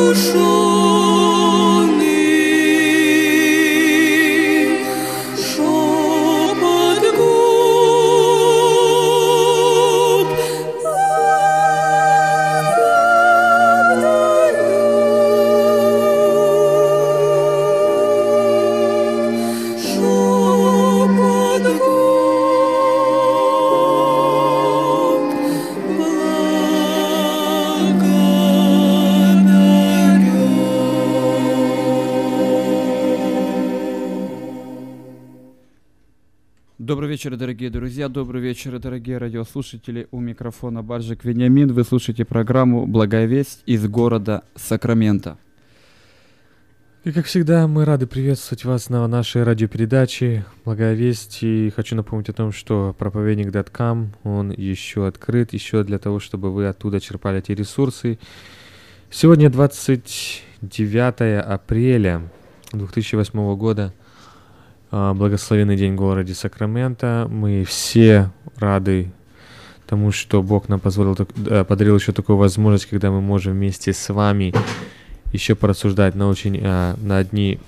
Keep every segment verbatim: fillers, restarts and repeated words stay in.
Добрый вечер, дорогие друзья, добрый вечер, дорогие радиослушатели. У микрофона Баржик Вениамин. Вы слушаете программу «Благая весть» из города Сакраменто. И как всегда, мы рады приветствовать вас на нашей радиопередаче «Благая весть». И хочу напомнить о том, что проповедник точка ком, он еще открыт, еще для того, чтобы вы оттуда черпали эти ресурсы. Сегодня двадцать девятое апреля две тысячи восьмого года. Благословенный день в городе Сакраменто. Мы все рады тому, что Бог нам позволил, подарил еще такую возможность, когда мы можем вместе с вами еще порассуждать на очень на одни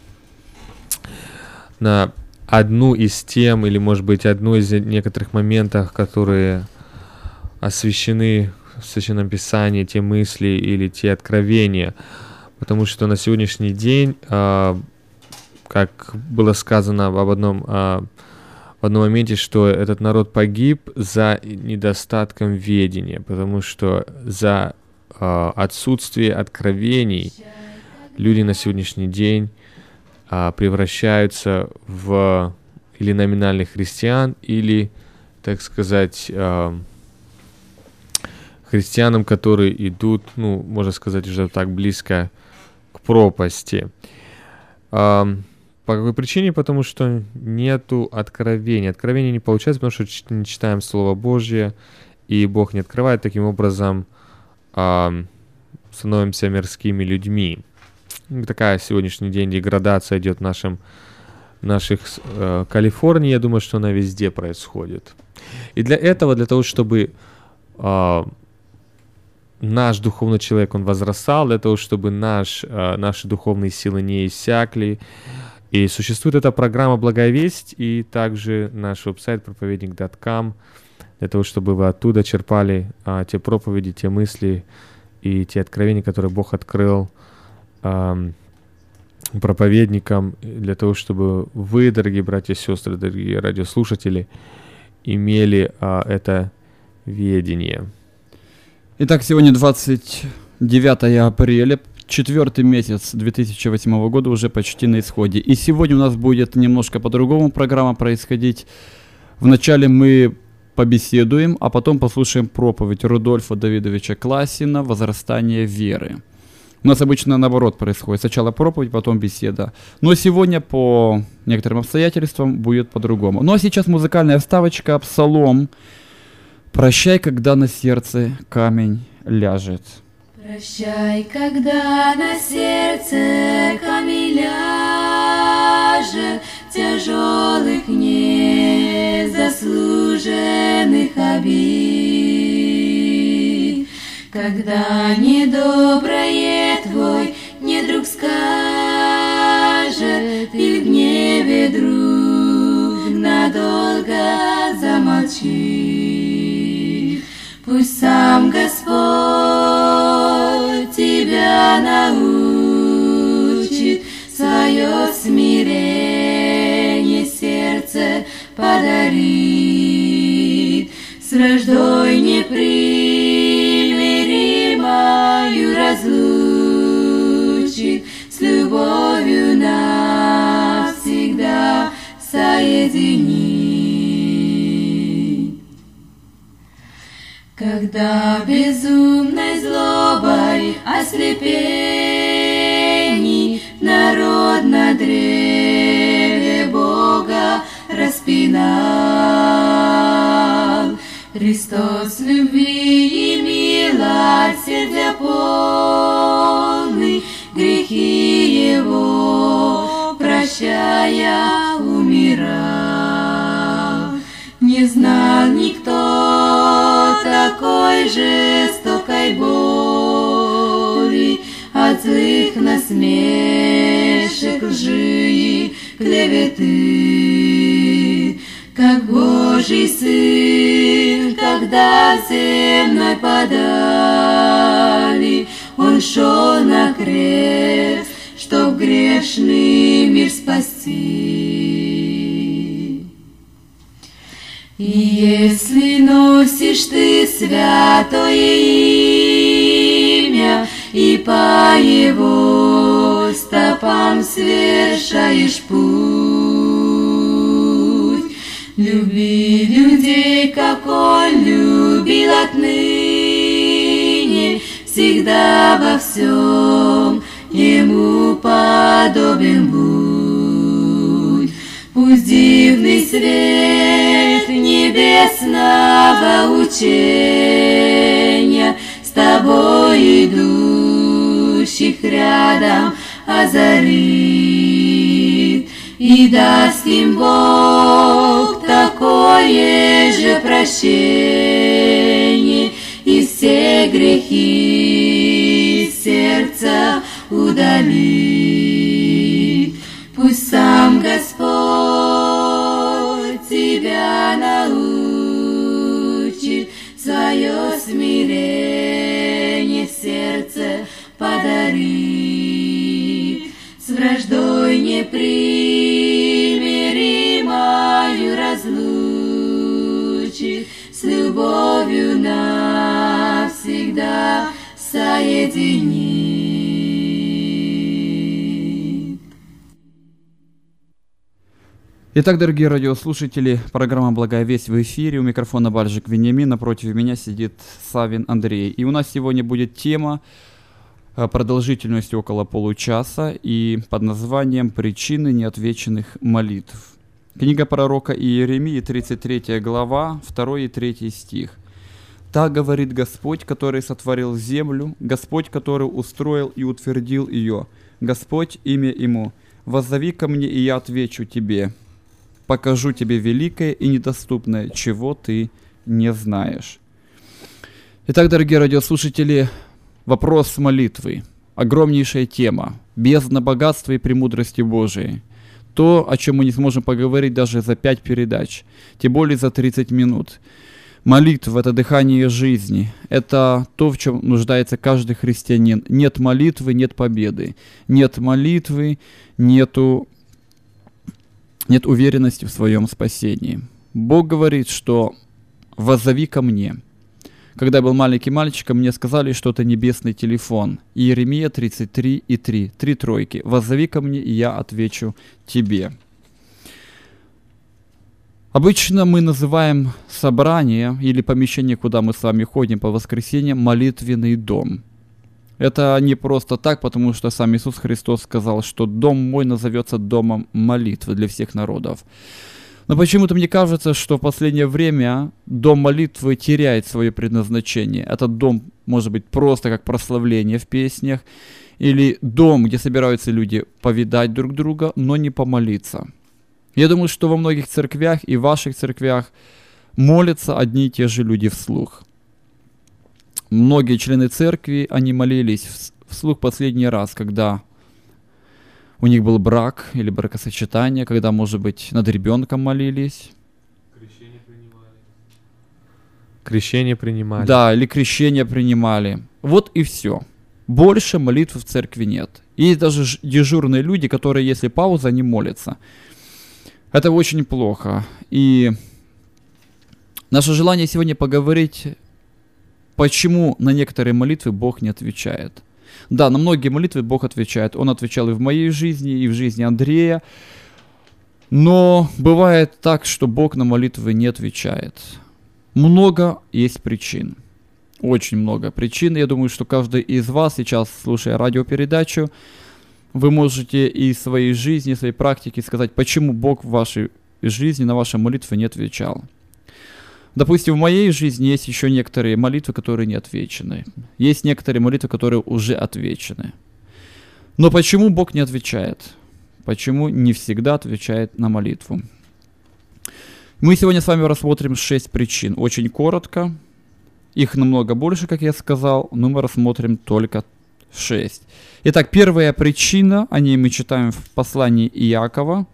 на одну из тем, или, может быть, одну из некоторых моментов, которые освящены в Священном Писании, те мысли или те откровения. Потому что на сегодняшний день, как было сказано об одном, в одном моменте, что этот народ погиб за недостатком ведения, потому что за отсутствие откровений люди на сегодняшний день превращаются в или номинальных христиан, или, так сказать, христианам, которые идут, ну, можно сказать, уже так близко к пропасти. По какой причине? Потому что нету откровения. Откровения не получается, потому что не читаем Слово Божье, и Бог не открывает. Таким образом, э, становимся мирскими людьми. И такая сегодняшний день деградация идет в нашем, наших э, Калифорнии. Я думаю, что она везде происходит. И для этого, для того, чтобы э, наш духовный человек, он возрастал, для того, чтобы наш, э, наши духовные силы не иссякли. И существует эта программа «Благая весть», и также наш веб-сайт проповедник точка ком, для того, чтобы вы оттуда черпали а, те проповеди, те мысли и те откровения, которые Бог открыл а, проповедникам, для того, чтобы вы, дорогие братья и сестры, дорогие радиослушатели, имели а, это ведение. Итак, сегодня двадцать девятое апреля. Четвертый месяц две тысячи восьмого года уже почти на исходе. И сегодня у нас будет немножко по-другому программа происходить. Вначале мы побеседуем, а потом послушаем проповедь Рудольфа Давидовича Классина «Возрастание веры». У нас обычно наоборот происходит. Сначала проповедь, потом беседа. Но сегодня по некоторым обстоятельствам будет по-другому. Ну а сейчас музыкальная вставочка, псалом «Прощай, когда на сердце камень ляжет». Прощай, когда на сердце камень ляжет, тяжелых незаслуженных обид. Когда недоброе твой недруг скажет, и в гневе друг надолго замолчит, пусть сам Господь тебя научит, свое смирение сердце подарит, с враждой непримиримою разлучит, с любовью навсегда соединит. Когда безумной злобой ослепений народ на древе Бога распинал, Христос любви и милосердия полный, грехи Его прощая умирал. Не знал никто такой жестокой боли, от злых насмешек, лжи и клеветы. Как Божий Сын, когда земной подали, Он шел на крест, чтоб грешный мир спасти. И если носишь ты святое имя, и по его стопам совершаешь путь, люби людей, как он любил отныне, всегда во всем ему подобен будь. Пусть дивный свет небесного учения с тобой идущих рядом озарит, и даст им Бог такое же прощение, и все грехи сердца удалит. Пусть сам Господь тебя научит, свое смирение в сердце подарит, с враждой непримиримою разлучит, с любовью навсегда соединит. Итак, дорогие радиослушатели, программа «Благая весть» в эфире. У микрофона Бальжик Вениамин, напротив меня сидит Савин Андрей. И у нас сегодня будет тема продолжительностью около получаса и под названием «Причины неотвеченных молитв». Книга пророка Иеремии, тридцать третья глава, второй и третий стих. «Так говорит Господь, который сотворил землю, Господь, который устроил и утвердил ее, Господь, имя Ему, воззови ко мне, и я отвечу тебе, покажу тебе великое и недоступное, чего ты не знаешь». Итак, дорогие радиослушатели, вопрос молитвы. Огромнейшая тема. Бездна богатства и премудрости Божией. То, о чем мы не сможем поговорить даже за пять передач, тем более за тридцать минут. Молитва – это дыхание жизни. Это то, в чем нуждается каждый христианин. Нет молитвы – нет победы. Нет молитвы – нету, нет уверенности в своем спасении. Бог говорит, что «воззови ко мне». Когда я был маленьким мальчиком, мне сказали, что это небесный телефон. Иеремия тридцать три и три. Три тройки. «Воззови ко мне, и я отвечу тебе». Обычно мы называем собрание или помещение, куда мы с вами ходим по воскресеньям, молитвенный дом. Это не просто так, потому что сам Иисус Христос сказал, что «дом мой назовется домом молитвы для всех народов». Но почему-то мне кажется, что в последнее время дом молитвы теряет свое предназначение. Этот дом может быть просто как прославление в песнях, или дом, где собираются люди повидать друг друга, но не помолиться. Я думаю, что во многих церквях и в ваших церквях молятся одни и те же люди вслух. Многие члены церкви, они молились вслух последний раз, когда у них был брак или бракосочетание, когда, может быть, над ребенком молились. Крещение принимали. Крещение принимали. Да, или крещение принимали. Вот и все. Больше молитвы в церкви нет. Есть даже дежурные люди, которые, если пауза, они молятся. Это очень плохо. И наше желание сегодня поговорить, почему на некоторые молитвы Бог не отвечает. Да, на многие молитвы Бог отвечает. Он отвечал и в моей жизни, и в жизни Андрея. Но бывает так, что Бог на молитвы не отвечает. Много есть причин. Очень много причин. Я думаю, что каждый из вас сейчас, слушая радиопередачу, вы можете из своей жизни, своей практики сказать, почему Бог в вашей жизни на ваши молитвы не отвечал. Допустим, в моей жизни есть еще некоторые молитвы, которые не отвечены. Есть некоторые молитвы, которые уже отвечены. Но почему Бог не отвечает? Почему не всегда отвечает на молитву? Мы сегодня с вами рассмотрим шесть причин. Очень коротко. Их намного больше, как я сказал, но мы рассмотрим только шесть. Итак, первая причина, о ней мы читаем в послании Иакова,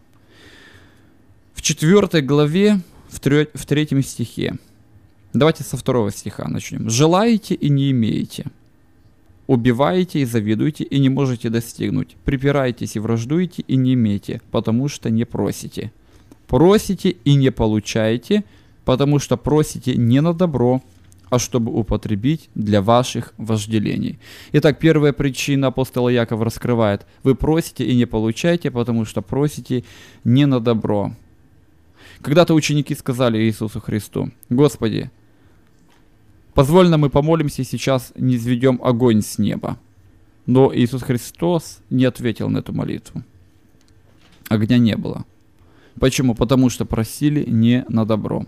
в четвёртой главе, в, трё- в третьем стихе. Давайте со второго стиха начнем. «Желаете и не имеете, убиваете и завидуете и не можете достигнуть, припираетесь и враждуете и не имеете, потому что не просите. Просите и не получаете, потому что просите не на добро, а чтобы употребить для ваших вожделений». Итак, первая причина апостола Иаков раскрывает. Вы просите и не получаете, потому что просите не на добро. Когда-то ученики сказали Иисусу Христу: «Господи, позволь нам мы помолимся, сейчас не низведем огонь с неба». Но Иисус Христос не ответил на эту молитву. Огня не было. Почему? Потому что просили не на добро.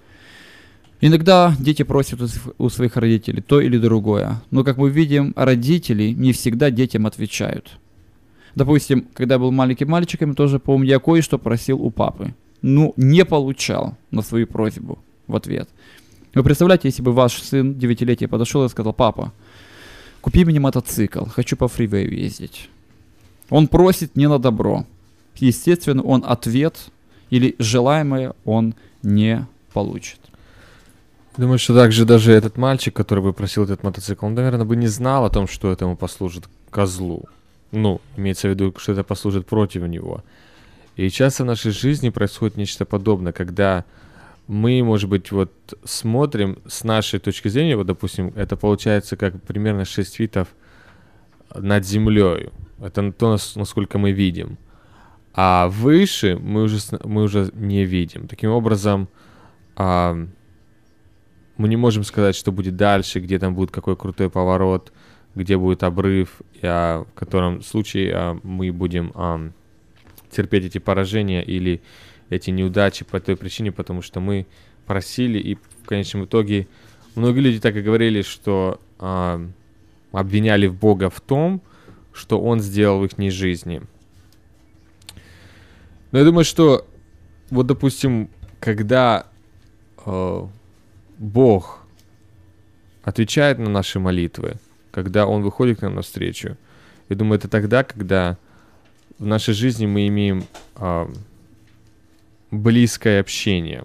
Иногда дети просят у своих родителей то или другое, но, как мы видим, родители не всегда детям отвечают. Допустим, когда я был маленьким мальчиком, я тоже помню, я кое-что просил у папы, но не получал на свою просьбу в ответ. Вы представляете, если бы ваш сын девятилетний подошел и сказал: «Папа, купи мне мотоцикл, хочу по фривею ездить». Он просит не на добро. Естественно, он ответ или желаемое он не получит. Думаю, что также даже этот мальчик, который бы просил этот мотоцикл, он, наверное, бы не знал о том, что это ему послужит козлу. Ну, имеется в виду, что это послужит против него. И часто в нашей жизни происходит нечто подобное, когда мы, может быть, вот смотрим с нашей точки зрения, вот, допустим, это получается как примерно шесть фитов над землей. Это то, насколько мы видим. А выше мы уже, мы уже не видим. Таким образом, а, мы не можем сказать, что будет дальше, где там будет какой крутой поворот, где будет обрыв, а, в котором случае а, мы будем а, терпеть эти поражения или эти неудачи по той причине, потому что мы просили, и в конечном итоге многие люди так и говорили, что а, обвиняли Бога в том, что Он сделал в их жизни. Но я думаю, что вот, допустим, когда э, Бог отвечает на наши молитвы, когда Он выходит к нам навстречу, я думаю, это тогда, когда в нашей жизни мы имеем э, близкое общение.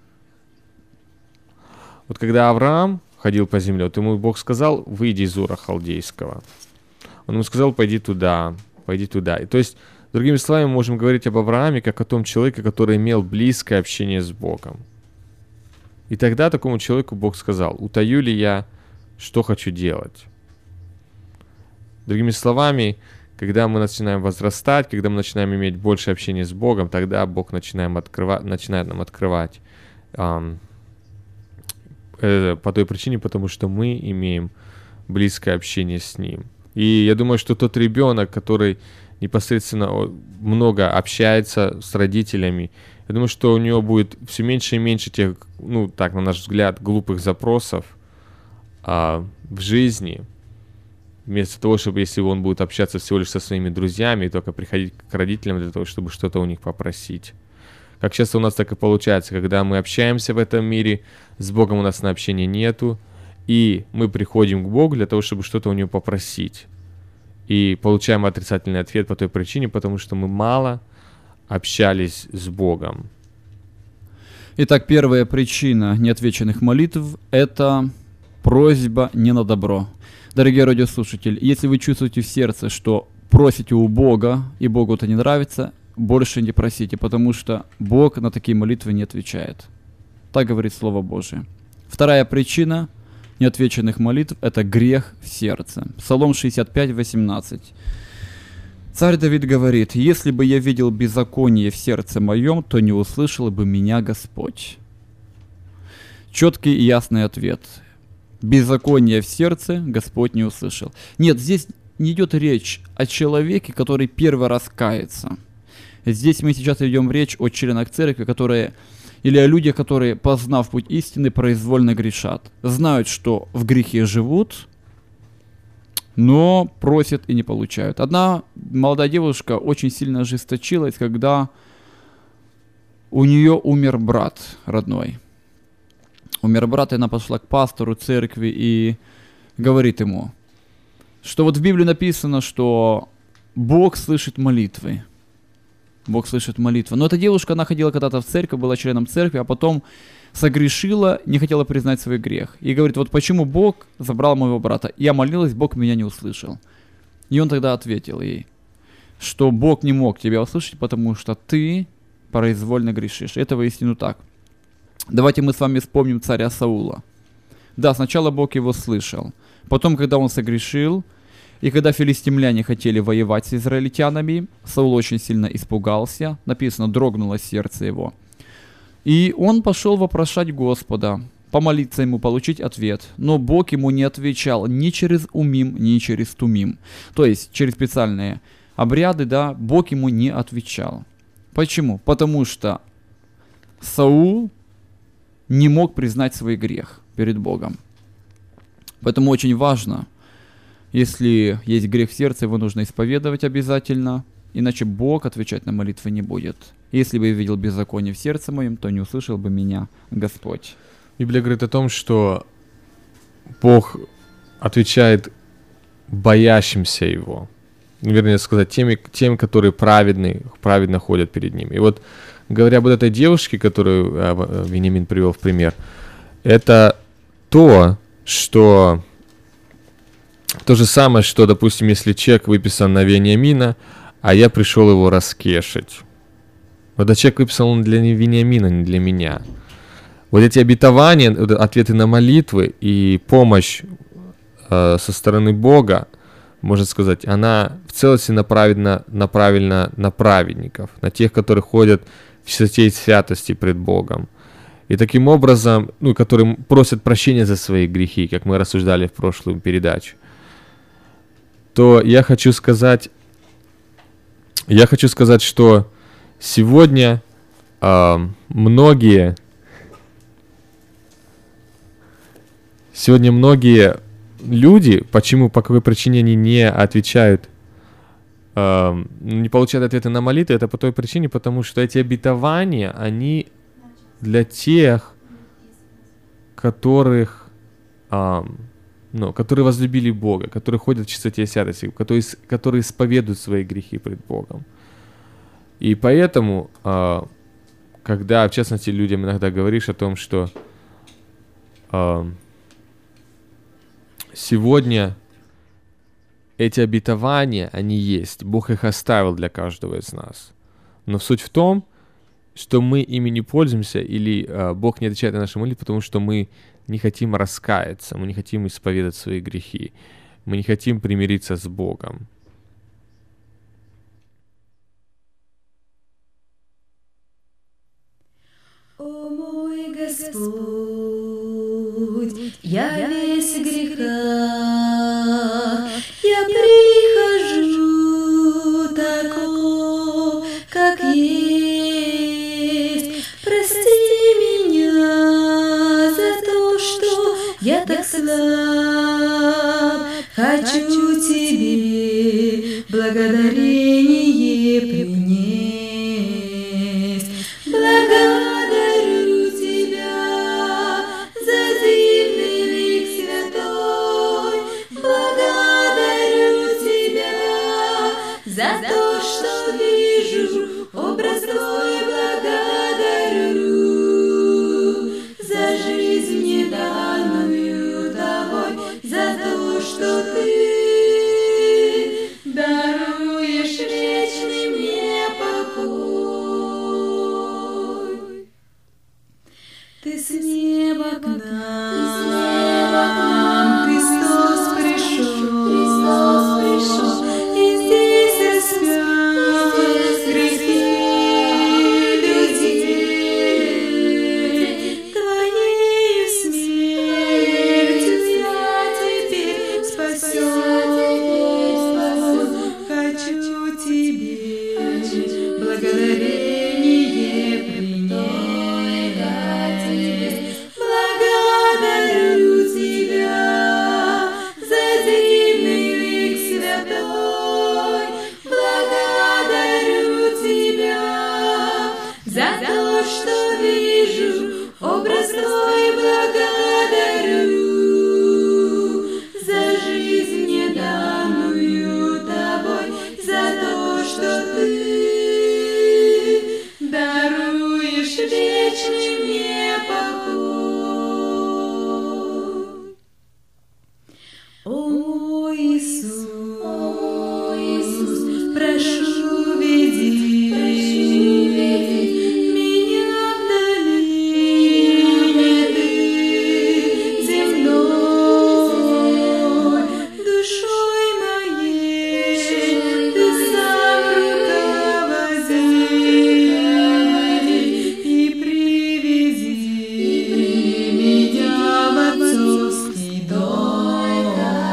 Вот когда Авраам ходил по земле, вот ему Бог сказал: «Выйди из Ура Халдейского». Он ему сказал: «Пойди туда, пойди туда». И то есть, другими словами, мы можем говорить об Аврааме как о том человеке, который имел близкое общение с Богом. И тогда такому человеку Бог сказал: «Утаю ли я, что хочу делать?» Другими словами, когда мы начинаем возрастать, когда мы начинаем иметь больше общения с Богом, тогда Бог начинаем открывать, начинает нам открывать. Эм, э, по той причине, потому что мы имеем близкое общение с Ним. И я думаю, что тот ребенок, который непосредственно много общается с родителями, я думаю, что у него будет все меньше и меньше тех, ну, так, на наш взгляд, глупых запросов а, в жизни. Вместо того, чтобы, если он будет общаться всего лишь со своими друзьями и только приходить к родителям для того, чтобы что-то у них попросить. Как часто у нас так и получается, когда мы общаемся в этом мире, с Богом у нас на общение нету, и мы приходим к Богу для того, чтобы что-то у Него попросить. И получаем отрицательный ответ по той причине, потому что мы мало общались с Богом. Итак, первая причина неотвеченных молитв – это просьба не на добро. Дорогие радиослушатели, если вы чувствуете в сердце, что просите у Бога, и Богу это не нравится, больше не просите, потому что Бог на такие молитвы не отвечает. Так говорит Слово Божие. Вторая причина неотвеченных молитв – это грех в сердце. Псалом шестьдесят пять, восемнадцать. Царь Давид говорит: «Если бы я видел беззаконие в сердце моем, то не услышал бы меня Господь». Четкий и ясный ответ. Беззаконие в сердце Господь не услышал. Нет, здесь не идет речь о человеке, который первый раз кается. Здесь мы сейчас ведем речь о членах церкви, которые, или о людях, которые, познав путь истины, произвольно грешат. Знают, что в грехе живут, но просят и не получают. Одна молодая девушка очень сильно ожесточилась, когда у нее умер брат родной. Умер брат, и она пошла к пастору церкви и говорит ему, что вот в Библии написано, что Бог слышит молитвы. Бог слышит молитвы. Но эта девушка, она ходила когда-то в церковь, была членом церкви, а потом согрешила, не хотела признать свой грех. И говорит, вот почему Бог забрал моего брата? Я молилась, Бог меня не услышал. И он тогда ответил ей, что Бог не мог тебя услышать, потому что ты произвольно грешишь. Это воистину так. Давайте мы с вами вспомним царя Саула. Да, сначала Бог его слышал. Потом, когда он согрешил, и когда филистимляне хотели воевать с израильтянами, Саул очень сильно испугался. Написано, дрогнуло сердце его. И он пошел вопрошать Господа, помолиться ему, получить ответ. Но Бог ему не отвечал ни через Умим, ни через Тумим. То есть через специальные обряды, да, Бог ему не отвечал. Почему? Потому что Саул не мог признать свой грех перед Богом. Поэтому очень важно, если есть грех в сердце, его нужно исповедовать обязательно, иначе Бог отвечать на молитвы не будет. Если бы я видел беззаконие в сердце моем, то не услышал бы меня Господь. Библия говорит о том, что Бог отвечает боящимся Его. Вернее сказать, теми, тем, которые праведны, праведно ходят перед Ним. И вот, говоря об этой девушке, которую Вениамин привел в пример, это то, что... То же самое, что, допустим, если чек выписан на Вениамина, а я пришел его раскешить. Вот этот чек выписан он для Вениамина, не для меня. Вот эти обетования, ответы на молитвы и помощь э, со стороны Бога, можно сказать, она в целости направлена, направлена на праведников, на тех, которые ходят в чистоте и святости пред Богом. И таким образом, ну, которые просят прощения за свои грехи, как мы рассуждали в прошлую передачу. То я хочу сказать, я хочу сказать, что сегодня э, многие, сегодня многие люди, почему, по какой причине они не отвечают, э, не получают ответы на молитвы, это по той причине, потому что эти обетования, они для тех, которых... Э, Ну, которые возлюбили Бога, которые ходят в чистоте и святости, которые, которые исповедуют свои грехи пред Богом. И поэтому, когда, в частности, людям иногда говоришь о том, что сегодня эти обетования, они есть, Бог их оставил для каждого из нас. Но суть в том, что мы ими не пользуемся, или Бог не отвечает на наши молитвы, потому что мы не хотим раскаяться, мы не хотим исповедать свои грехи, мы не хотим примириться с Богом. О мой Господь, я весь в грехах, я прихожу такой, как есть. Прости меня за то, что я так слаб. Хочу Тебе благодарение принести. Благодарю Тебя за дивный лик святой. Благодарю Тебя за то, что вижу образ Твой. Благодарю за жизнь мне данную Тобой, за то, что Ты даруешь вечный мне покой. Ты с неба к нам, Христос пришел, и здесь распят грехи людей. Твоею смертью я теперь спасен. Хочу Тебе благодарение принести. Благодарю Тебя за дивный лик святой. Благодарю Тебя за то, что вижу образ Твой. Благодарю за жизнь мне дай. ты даруешь вечный мне покой. О мой Иисус, о Иисус, прошу, веди, прошу, веди меня в долине ты земной, душой моей ты сам руководи и приведи меня в отцовский дом.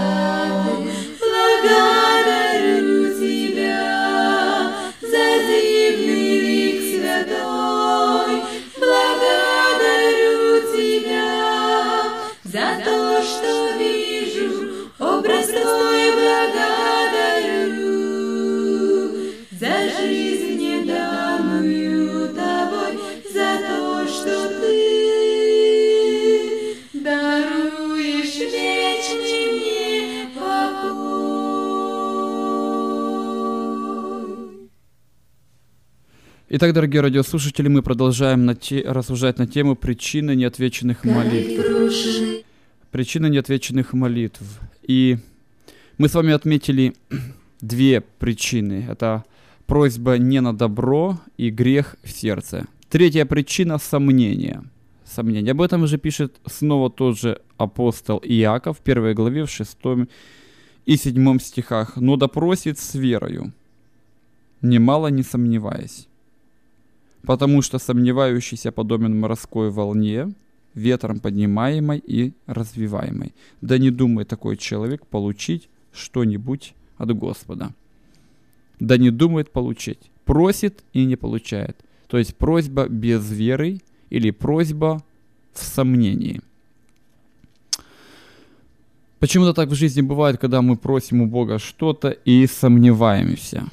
Благодарю тебя за дивный лик святой, благодарю тебя за то, что вижу образ твой, благодарю за жизнь неданную тобой, за то, что ты даруешь вечный мне покой. Итак, дорогие радиослушатели, мы продолжаем на те- рассуждать на тему причины неотвеченных молитв. Причины неотвеченных молитв. И мы с вами отметили две причины. Это просьба не на добро и грех в сердце. Третья причина — сомнение. Сомнение. Об этом же пишет снова тот же апостол Иаков в первой главе, в шестом и седьмом стихах. «Но допросит с верою, немало не сомневаясь. Потому что сомневающийся подобен морской волне, ветром поднимаемой и развиваемой. Да не думает такой человек получить что-нибудь от Господа». Да не думает получить. Просит и не получает. То есть просьба без веры или просьба в сомнении. Почему-то так в жизни бывает, когда мы просим у Бога что-то и сомневаемся.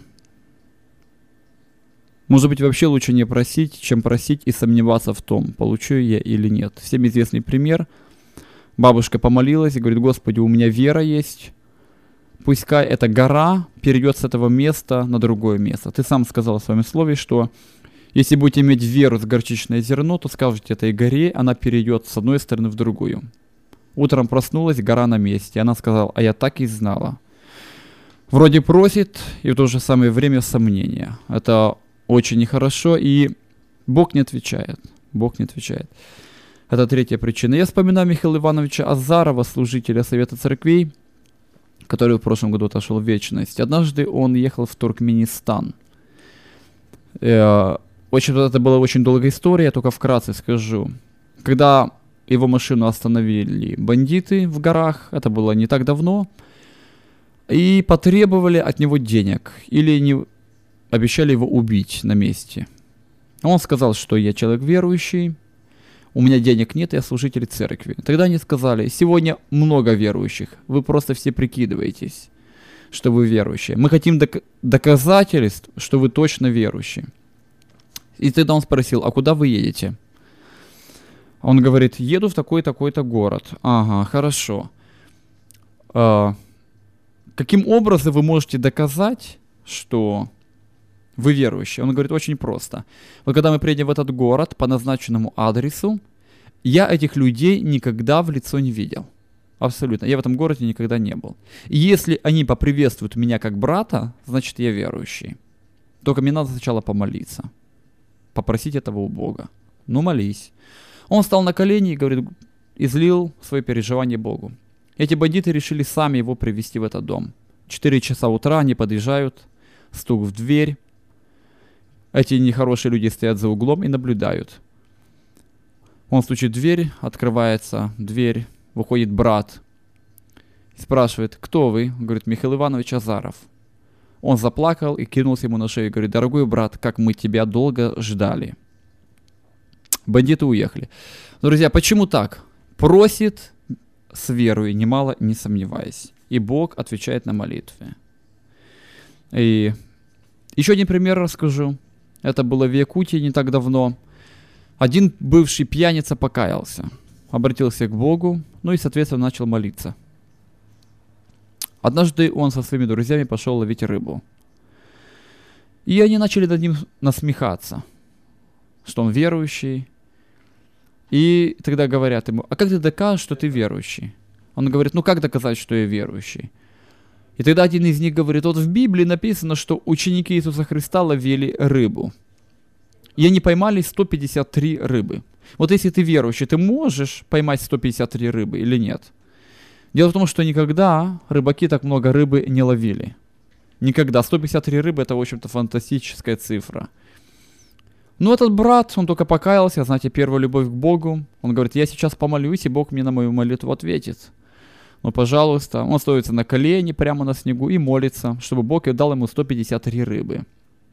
Может быть, вообще лучше не просить, чем просить и сомневаться в том, получу я или нет. Всем известный пример. Бабушка помолилась и говорит: Господи, у меня вера есть. Пускай эта гора перейдет с этого места на другое место. Ты сам сказал в своем слове, что если будете иметь веру с горчичное зерно, то скажете этой горе, она перейдет с одной стороны в другую. Утром проснулась, гора на месте. Она сказала: а я так и знала. Вроде просит, и в то же самое время сомнения. Это очень нехорошо, и Бог не отвечает. Бог не отвечает. Это третья причина. Я вспоминаю Михаила Ивановича Азарова, служителя Совета Церквей, который в прошлом году отошел в вечность. Однажды он ехал в Туркменистан. Э, очень, это была очень долгая история, я только вкратце скажу. Когда его машину остановили бандиты в горах, это было не так давно, и потребовали от него денег, или не обещали его убить на месте. Он сказал, что я человек верующий, у меня денег нет, я служитель церкви. Тогда они сказали: сегодня много верующих, вы просто все прикидываетесь, что вы верующие. Мы хотим док- доказательств, что вы точно верующие. И тогда он спросил: а куда вы едете? Он говорит: еду в такой, такой-то город. Ага, хорошо. А, каким образом вы можете доказать, что вы верующие? Он говорит: очень просто. Вот когда мы приедем в этот город по назначенному адресу, я этих людей никогда в лицо не видел. Абсолютно. Я в этом городе никогда не был. И если они поприветствуют меня как брата, значит, я верующий. Только мне надо сначала помолиться. Попросить этого у Бога. Ну, молись. Он встал на колени и, говорит, излил свои переживания Богу. Эти бандиты решили сами его привести в этот дом. Четыре часа утра они подъезжают, стук в дверь. Эти нехорошие люди стоят за углом и наблюдают. Он стучит в дверь, открывается дверь, выходит брат. Спрашивает: кто вы? Говорит: Михаил Иванович Азаров. Он заплакал и кинулся ему на шею и говорит: дорогой брат, как мы тебя долго ждали. Бандиты уехали. Друзья, почему так? Просит с верой, немало не сомневаясь. И Бог отвечает на молитвы. И еще один пример расскажу. Это было в Якутии не так давно. Один бывший пьяница покаялся, обратился к Богу, ну и, соответственно, начал молиться. Однажды он со своими друзьями пошел ловить рыбу. И они начали над ним насмехаться, что он верующий. И тогда говорят ему: а как ты докажешь, что ты верующий? Он говорит: ну как доказать, что я верующий? И тогда один из них говорит: вот в Библии написано, что ученики Иисуса Христа ловили рыбу. И они поймали сто пятьдесят три рыбы. Вот если ты верующий, ты можешь поймать сто пятьдесят три рыбы или нет? Дело в том, что никогда рыбаки так много рыбы не ловили. Никогда. сто пятьдесят три рыбы — это, в общем-то, фантастическая цифра. Но этот брат, он только покаялся, знаете, первая любовь к Богу. Он говорит: я сейчас помолюсь, и Бог мне на мою молитву ответит. Ну, пожалуйста. Он становится на колени прямо на снегу и молится, чтобы Бог дал ему сто пятьдесят три рыбы.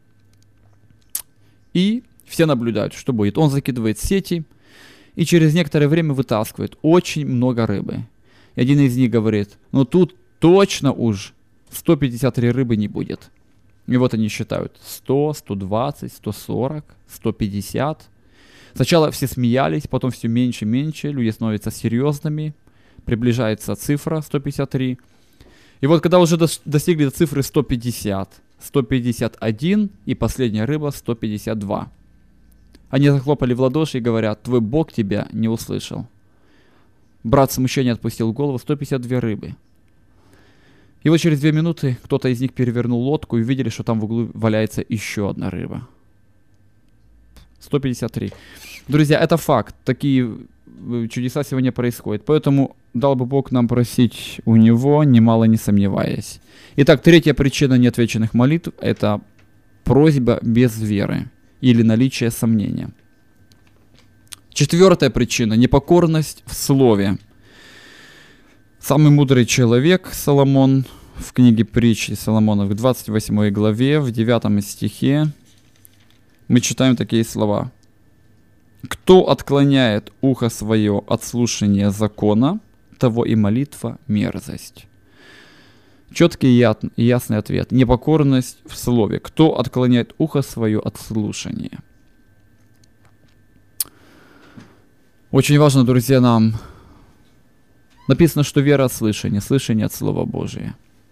И все наблюдают, что будет. Он закидывает сети и через некоторое время вытаскивает очень много рыбы. И один из них говорит: ну тут точно уж сто пятьдесят три рыбы не будет. И вот они считают: сто, сто двадцать, сто сорок, сто пятьдесят. Сначала все смеялись, потом все меньше и меньше, люди становятся серьезными, приближается цифра сто пятьдесят три. И вот когда уже достигли до цифры сто пятьдесят, сто пятьдесят один и последняя рыба сто пятьдесят два, они захлопали в ладоши и говорят: твой Бог тебя не услышал. Брат в смущении отпустил голову: сто пятьдесят две рыбы. И вот через две минуты кто-то из них перевернул лодку и увидели, что там в углу валяется еще одна рыба. сто пятьдесят три. Друзья, это факт. Такие чудеса сегодня происходят. Поэтому дал бы Бог нам просить у Него, немало не сомневаясь. Итак, третья причина неотвеченных молитв – это просьба без веры или наличие сомнения. Четвертая причина – непокорность в слове. Самый мудрый человек Соломон в книге притчи Соломона в двадцать восьмой главе, в девятом стихе мы читаем такие слова: «Кто отклоняет ухо свое от слушания закона, того и молитва мерзость». Четкий и ясный ответ. Непокорность в слове. Кто отклоняет ухо свое от слушания? Очень важно, друзья, нам написано, что вера от слышания, слышание от Слова Божия.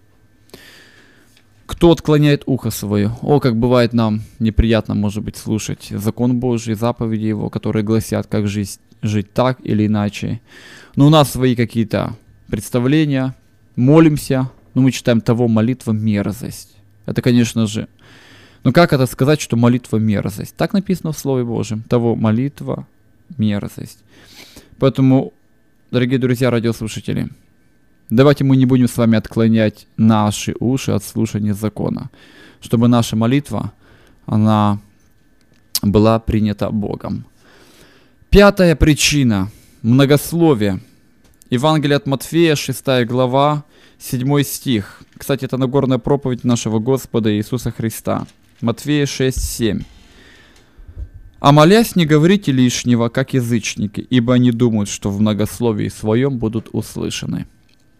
Кто отклоняет ухо свое? О, как бывает нам неприятно, может быть, слушать закон Божий, заповеди Его, которые гласят, как жить, жить так или иначе. Но у нас свои какие-то представления, молимся, но мы читаем: того молитва мерзость. Это, конечно же, но как это сказать, что молитва мерзость? Так написано в Слове Божьем: того молитва мерзость. Поэтому, дорогие друзья, радиослушатели, давайте мы не будем с вами отклонять наши уши от слушания закона, чтобы наша молитва, она была принята Богом. Пятая причина – многословие. Евангелие от Матфея, шестая глава, седьмой стих. Кстати, это Нагорная проповедь нашего Господа Иисуса Христа. Матфея шесть семь. «А молясь, не говорите лишнего, как язычники, ибо они думают, что в многословии своем будут услышаны».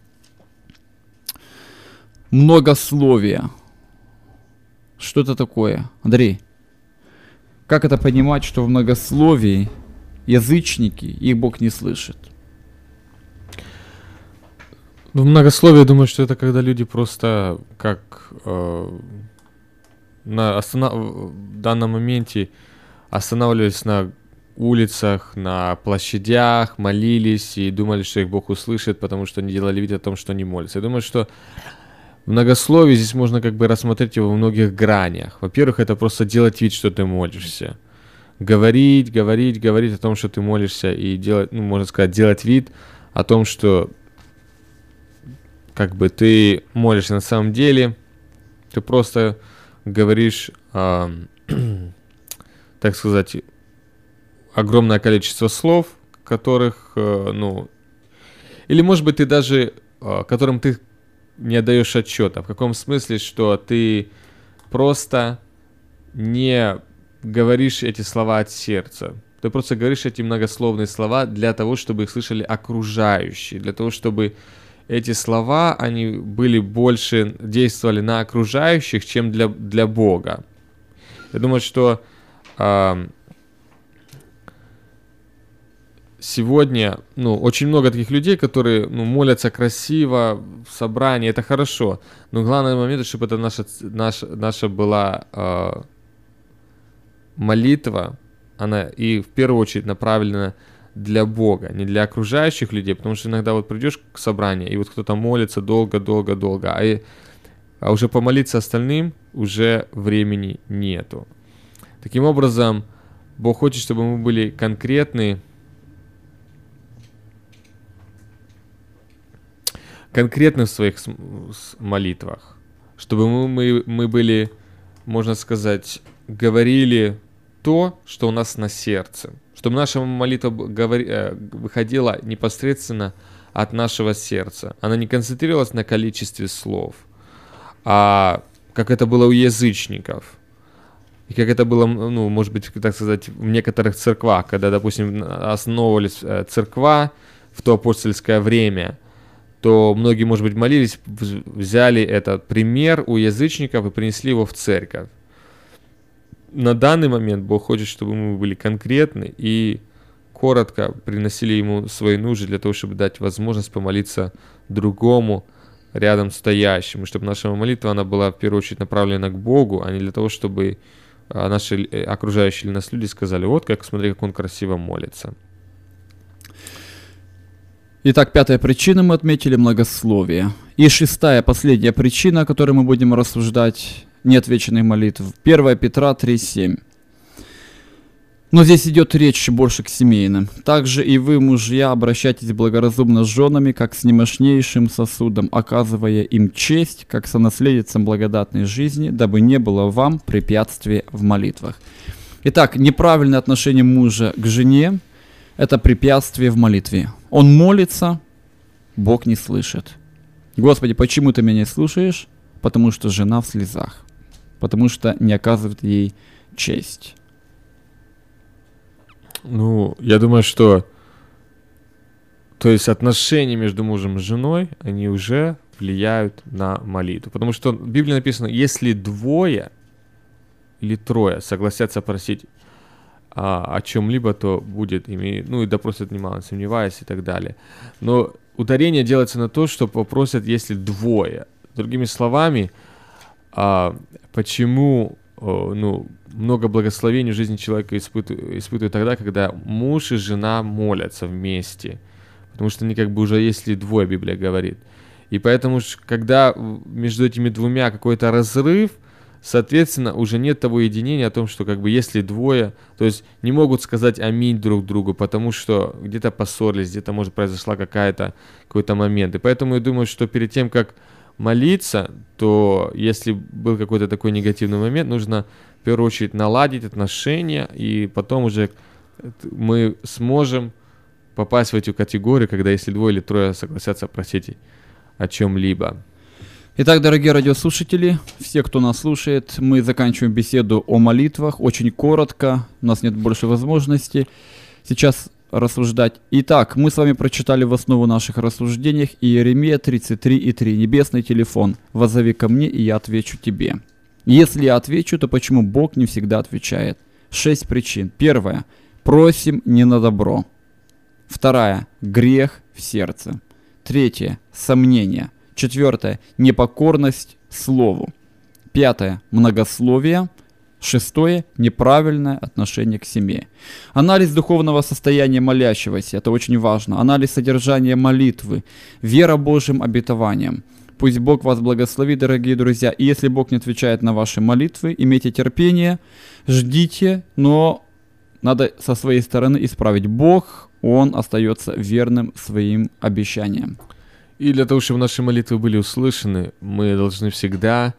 Многословие. Что это такое? Андрей, как это понимать, что в многословии язычники, их Бог не слышит? В многословии, я думаю, что это когда люди просто как э, на останов... в данном моменте останавливались на улицах, на площадях, молились и думали, что их Бог услышит, потому что они делали вид о том, что они молятся. Я думаю, что многословие здесь можно как бы рассмотреть его во многих гранях. Во-первых, это просто делать вид, что ты молишься. Говорить, говорить, говорить о том, что ты молишься, и делать, ну, можно сказать, делать вид о том, что как бы ты молишься на самом деле. Ты просто говоришь, э, так сказать, огромное количество слов, которых, э, ну, или, может быть, ты даже, э, которым ты не отдаешь отчета. В каком смысле, что ты просто не говоришь эти слова от сердца. Ты просто говоришь эти многословные слова для того, чтобы их слышали окружающие, для того, чтобы эти слова, они были больше, действовали на окружающих, чем для, для Бога. Я думаю, что э, сегодня, ну, очень много таких людей, которые, ну, молятся красиво в собрании, это хорошо, но главный момент, чтобы это наша, наша, наша была э, молитва, она и в первую очередь направлена для Бога, не для окружающих людей, потому что иногда вот придешь к собранию, и вот кто-то молится долго-долго-долго, а, и, а уже помолиться остальным уже времени нету. Таким образом, Бог хочет, чтобы мы были конкретны, конкретны в своих молитвах, чтобы мы, мы, мы были, можно сказать, говорили то, что у нас на сердце, чтобы наша молитва говори, выходила непосредственно от нашего сердца. Она не концентрировалась на количестве слов, а как это было у язычников. И как это было, ну, может быть, так сказать, в некоторых церквах, когда, допустим, основывались церква в то апостольское время, то многие, может быть, молились, взяли этот пример у язычников и принесли его в церковь. На данный момент Бог хочет, чтобы мы были конкретны и коротко приносили Ему свои нужды для того, чтобы дать возможность помолиться другому рядом стоящему, чтобы наша молитва, она была в первую очередь направлена к Богу, а не для того, чтобы наши окружающие нас люди сказали: вот как, смотри, как он красиво молится. Итак, пятая причина мы отметили — многословие. И шестая, последняя причина, о которой мы будем рассуждать, неотвеченных молитв. первое Петра три семь. Но здесь идет речь больше к семейным. «Также и вы, мужья, обращайтесь благоразумно с женами, как с немощнейшим сосудом, оказывая им честь, как сонаследицам благодатной жизни, дабы не было вам препятствия в молитвах». Итак, неправильное отношение мужа к жене – это препятствие в молитве. Он молится, Бог не слышит. «Господи, почему ты меня не слушаешь?» Потому что жена в слезах, потому что не оказывает ей честь. Ну, я думаю, что, то есть отношения между мужем и женой, они уже влияют на молитву. Потому что в Библии написано: если двое или трое согласятся просить а, о чем-либо, то будет ими, ну и допросят немало, сомневаясь и так далее. Но ударение делается на то, что попросят, если двое. Другими словами, а, почему а, ну, много благословений в жизни человека испытывают, испытывают тогда, когда муж и жена молятся вместе. Потому что они как бы уже если двое, Библия говорит. И поэтому, когда между этими двумя какой-то разрыв, соответственно, уже нет того единения о том, что как бы если двое, то есть не могут сказать аминь друг другу, потому что где-то поссорились, где-то, может, произошла какая-то, какой-то момент. И поэтому я думаю, что перед тем, как молиться, то если был какой-то такой негативный момент, нужно в первую очередь наладить отношения, и потом уже мы сможем попасть в эту категорию, когда если двое или трое согласятся просить о чем-либо. Итак, дорогие радиослушатели, все, кто нас слушает, мы заканчиваем беседу о молитвах очень коротко, у нас нет больше возможности сейчас рассуждать. Итак, мы с вами прочитали в основу наших рассуждений Иеремия тридцать три и три. «Небесный телефон, воззови ко мне, и я отвечу тебе». Если я отвечу, то почему Бог не всегда отвечает? Шесть причин. Первая. Просим не на добро. Вторая. Грех в сердце. Третье. Сомнение. Четвертое. Непокорность слову. Пятое. Многословие. Шестое. Неправильное отношение к семье. Анализ духовного состояния молящегося. Это очень важно. Анализ содержания молитвы. Вера Божьим обетованиям. Пусть Бог вас благословит, дорогие друзья. И если Бог не отвечает на ваши молитвы, имейте терпение, ждите, но надо со своей стороны исправить. Бог, Он остается верным своим обещаниям. И для того, чтобы наши молитвы были услышаны, мы должны всегда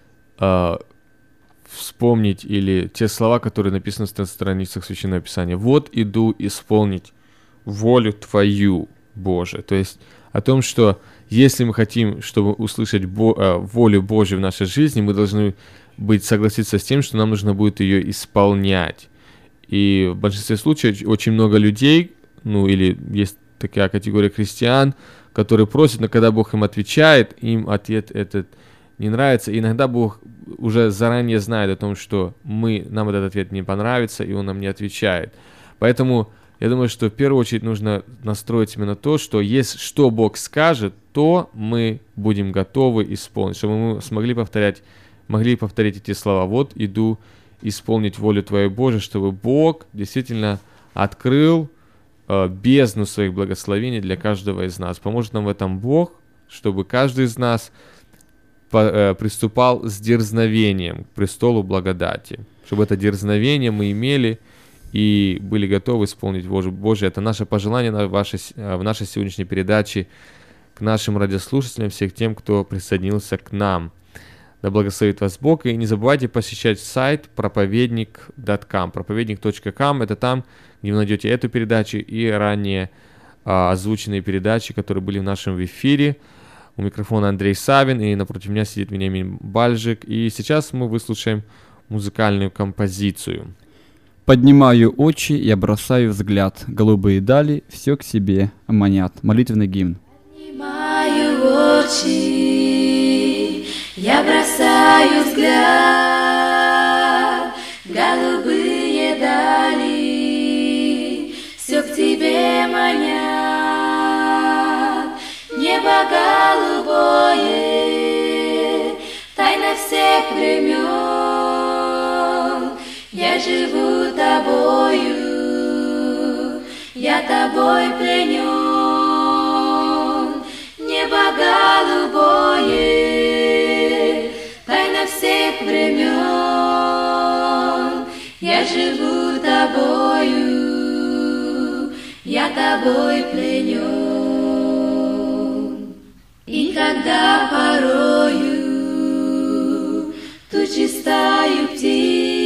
э, вспомнить или те слова, которые написаны на страницах Священного Писания. «Вот иду исполнить волю Твою, Боже». То есть о том, что если мы хотим, чтобы услышать Бо- э, волю Божью в нашей жизни, мы должны быть согласиться с тем, что нам нужно будет ее исполнять. И в большинстве случаев очень много людей, ну или есть такая категория христиан, которые просят, но когда Бог им отвечает, им ответ этот не нравится. И иногда Бог уже заранее знает о том, что мы, нам этот ответ не понравится, и Он нам не отвечает. Поэтому Я думаю, что в первую очередь нужно настроить именно то, что если что Бог скажет, то мы будем готовы исполнить, чтобы мы смогли повторять, могли повторить эти слова. Вот иду исполнить волю Твою, Божию, чтобы Бог действительно открыл э, бездну своих благословений для каждого из нас. Поможет нам в этом Бог, чтобы каждый из нас по, э, приступал с дерзновением к престолу благодати, чтобы это дерзновение мы имели и были готовы исполнить волю Божию. Это наше пожелание на вашей, в нашей сегодняшней передаче к нашим радиослушателям, всех тем, кто присоединился к нам. Да благословит вас Бог. И не забывайте посещать сайт проповедник точка ком. проповедник точка ком — это там, где вы найдете эту передачу и ранее а, озвученные передачи, которые были в нашем эфире. У микрофона Андрей Савин, и напротив меня сидит Вениамин Бальжик. И сейчас мы выслушаем музыкальную композицию. Поднимаю очи, я бросаю взгляд. Голубые дали, все к себе манят. Молитвенный гимн. Поднимаю очи, я бросаю взгляд. Голубые дали, все к тебе манят. Небо голубое, тайна всех времен. Я живу тобою, я тобой пленен. Небо голубое, тайна всех времен. Я живу тобою, я тобой пленен. И когда порою тучи стаю птиц,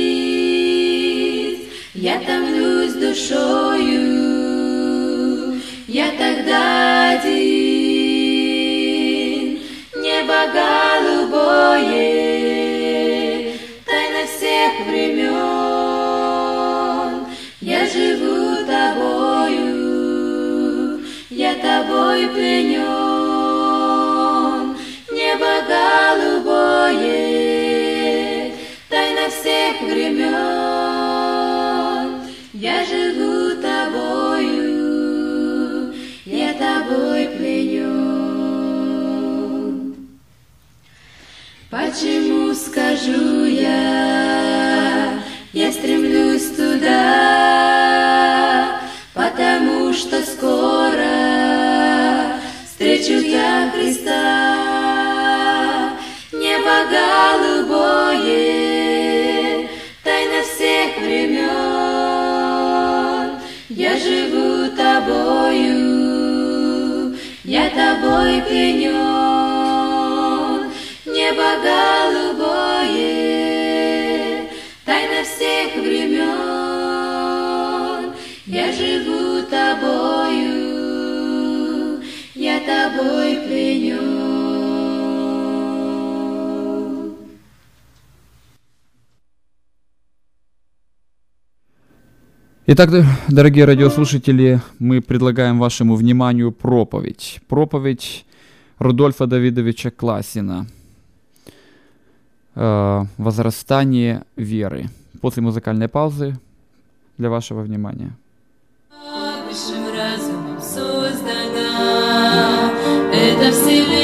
я томлюсь душою, я тогда один. Небо голубое, тайна всех времен. Я живу тобою, я тобой пленен. Небо голубое, тайна всех времен. Я живу тобою, я тобой пленен. Почему, скажу я, я стремлюсь туда? Потому что скоро встречу я Христа. Небо голубое, тайна всех времен. Я живу тобою, я тобой пленен. Небо голубое, тайна всех времен. Я живу тобою, я тобой пленен. Итак, дорогие радиослушатели, мы предлагаем вашему вниманию проповедь. Проповедь Рудольфа Давидовича Класина «Возрастание веры». После музыкальной паузы для вашего внимания. Высшим разумом создана эта вселенная.